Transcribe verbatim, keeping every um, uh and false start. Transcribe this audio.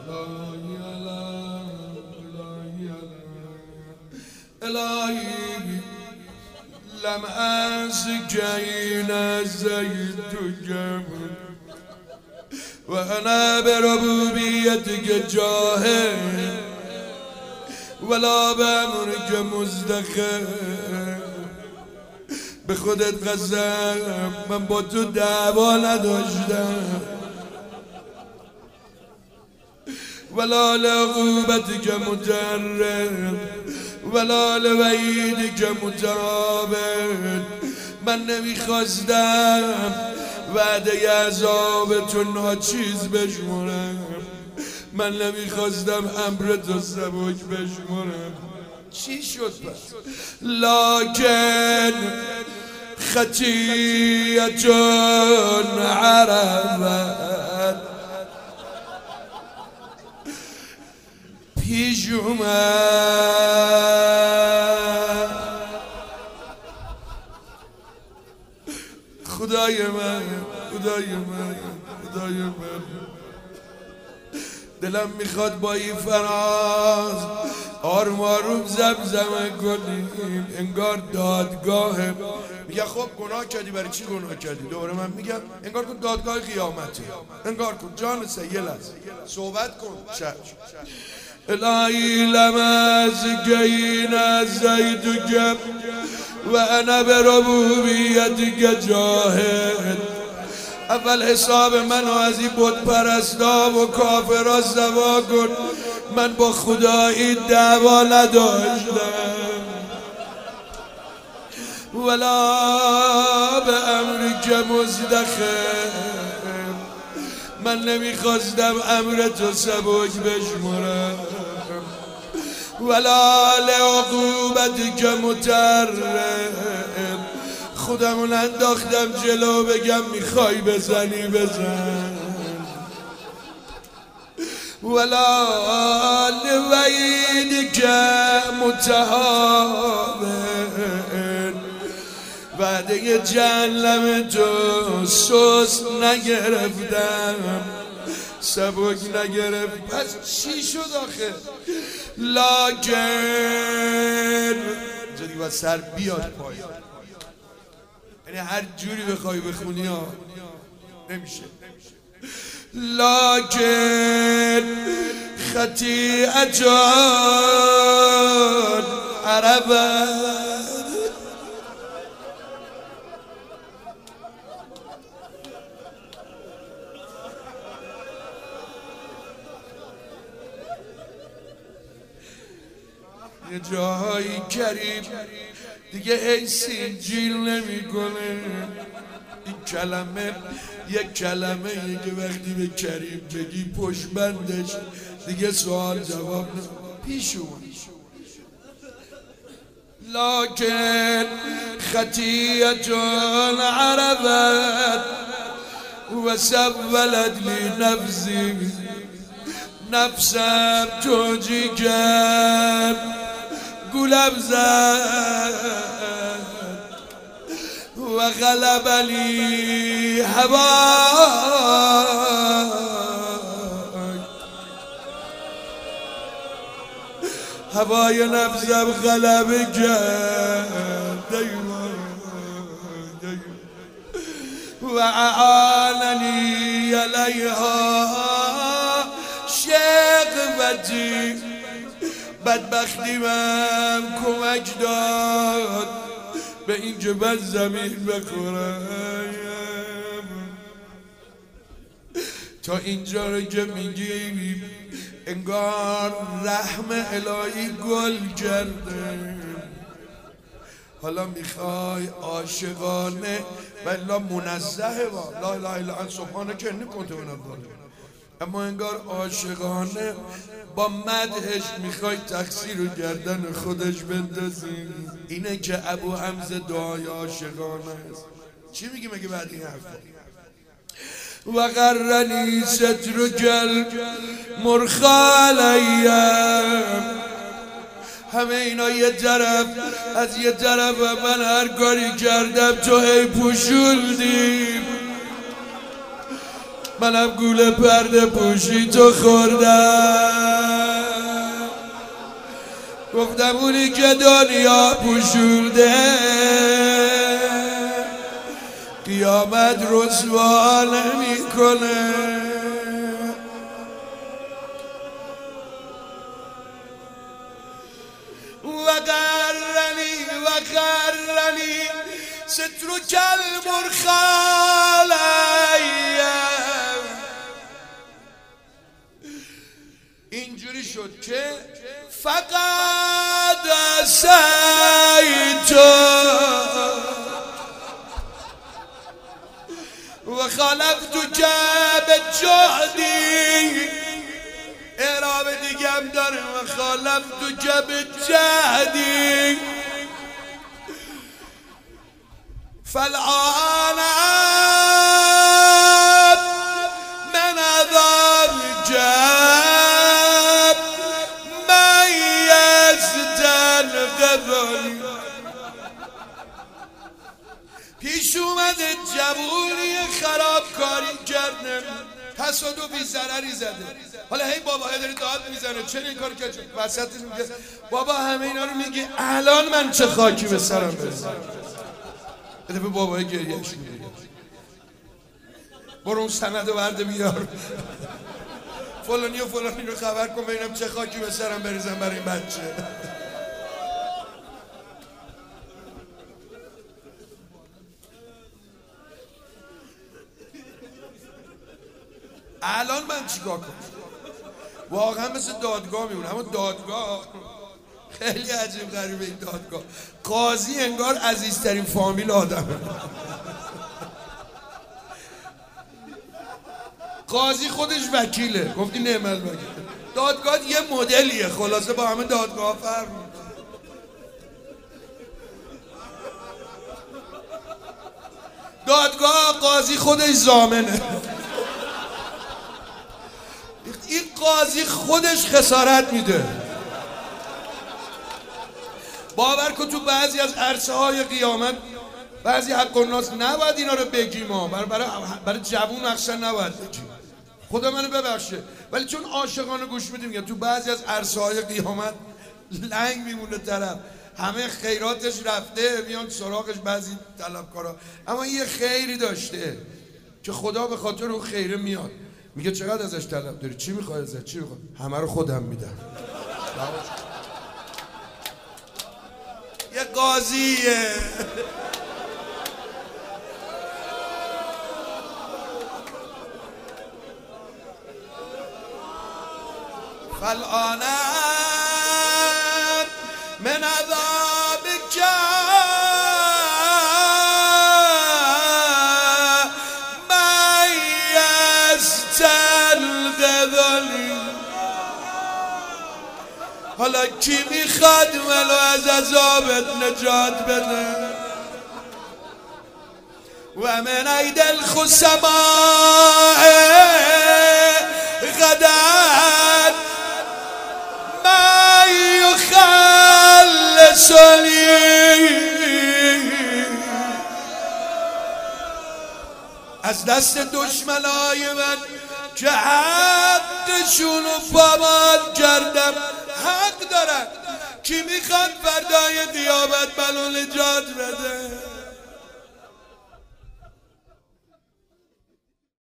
الهی لم أسجين زيتك وأنا بربوبيتك جاهل ولا بأمرك مزدخر. به خودت قسم من با تو دعوا نداشتم ولا لعقوبتك متعرض ولا لوعیدک متعابد. من نمیخواستم وعده عذاب تو ناچیز بشمرم، من نمیخواستم امر تو سبک بشمرم. چی شد پس؟ لکن خطیئتون عرفت پیش اومد. خدای من خدای من خدای من دلم میخواد با این فراز آروم آروم زمزمه کنیم انگار دادگاهه. میگه خب گناه کردی، برای چی گناه کردی؟ دوباره من میگم انگار کن دادگاه قیامته، انگار کن جان سیل است، صحبت کن. چشم. الهی لمسکین زیدک و انا بربوبیتک جاهد. اول حساب منو از این بت پرستا و کافرا سوا کن، من با خدایی دعوا نداشتم ولا به امرک مزدخر. من نمیخواستم امر تو سبک بشمرم ولا لعقوبتک متعرض. خودمون انداختم جلو بگم میخوای بزنی بزن ولا لوعیدک متعابد. وعده جهنم تو سست نگرفتم، سبک نگرفت. پس چی شد آخه؟ لکن اینجا دیگه باید سر بیاد پای، یعنی هر جوری بخوای بخونی ها نمیشه. لکن خطیئتون عرفت یه جاهایی کریم دیگه حیثی جیل نمی کنه. این کلمه یک کلمه یه که وقتی به کریم بگی پشت بندش دیگه سوال جواب نه پیش اومد. لکن خطیئتون عرفت و سولت لی نفسی. نفسم توجی کرد گولم زد و غلب لی هوای. هوای نفسم غلبه کرد و اعاننی علیها شقوتی. بدبختی من کمک داد به اینکه من زمین بخورم. تا اینجا رو که میگی انگار رحم الهی گل کرده. حالا میخوای عاشقانه و الا منزهه با لا اله الا انت سبحانک انی کنت من الظالمین، اما انگار عاشقانه با مدحش میخوای تقصیر و گردن خودش بندازی. اینه که ابو حمزه دعای عاشقانه است. چی میگی مگه بعد این حرفا؟ و غرنی سترک المرخالیم. همه اینا یه طرف، از یه طرف من هر کاری کردم تو هی پوشوندی. منم گول پرده پوشی تو خوردم، گفتم اونی که دنیا پوشونده قیامت رسوا نمیکنه. و غرنی و غرنی سترک المرخالی، اینجوری شد که فقط سیتو و خالفتو که به جهدی، اعراب دیگه هم داره و خالفتو که به جهدی فالآن من عذاب جاب میزدن قبل. پیش اومده جوونی خرابکاری کرده، تصادفی ضرری زده، حالا هی بابا داره داد میزنه چرا این کار کرد؟ وسط میگه بابا همه اینا رو میگه الان من چه خاکی به سرم بزنم. بده به بابای گریهش میگه برو اون سند ورده بیار فلانی و فلانی رو خبر کن ببینم چه خاکی به سرم بریزم برای این بچه. الان من چیکار کنم؟ واقعا مثل دادگاه میمونه، اما دادگاه خیلی عجیب غریبه. این دادگاه قاضی انگار عزیزترین فامیل آدمه. قاضی خودش وکیله، گفتی نعم الوکیل. دادگاه یه مدلیه، خلاصه با همه دادگاه فرق میکنه. دادگاه قاضی خودش ضامنه، این قاضی خودش خسارت میده. باور کن تو بعضی از عرصه های قیامت بعضی حق الناس نباید اینا رو بگیم، ما برای برای برای جوون اصلا نباید بگیم، خدا منو ببخشه، ولی چون عاشقانه گوش میدیم میگم تو بعضی از عرصه های قیامت لنگ میمونه طرف، همه خیراتش رفته میان سراغش بعضی طلبکارا، اما یه خیری داشته که خدا به خاطر اون خیره میاد میگه چقدر ازش طلب داری، چی میخوای ازش، چی میخوای، همه رو خودم میدم. یه قاضیه. فالآن من عذابک میستلقذنی. حالا کی میخواد منو از عذابت نجات بده؟ و من عید الخصماء غدت ما یخلصنی. از دست دشمنای من که حقشونو پامال کردم، حق دارن، کی میخواد فردای قیامت منو نجات بده؟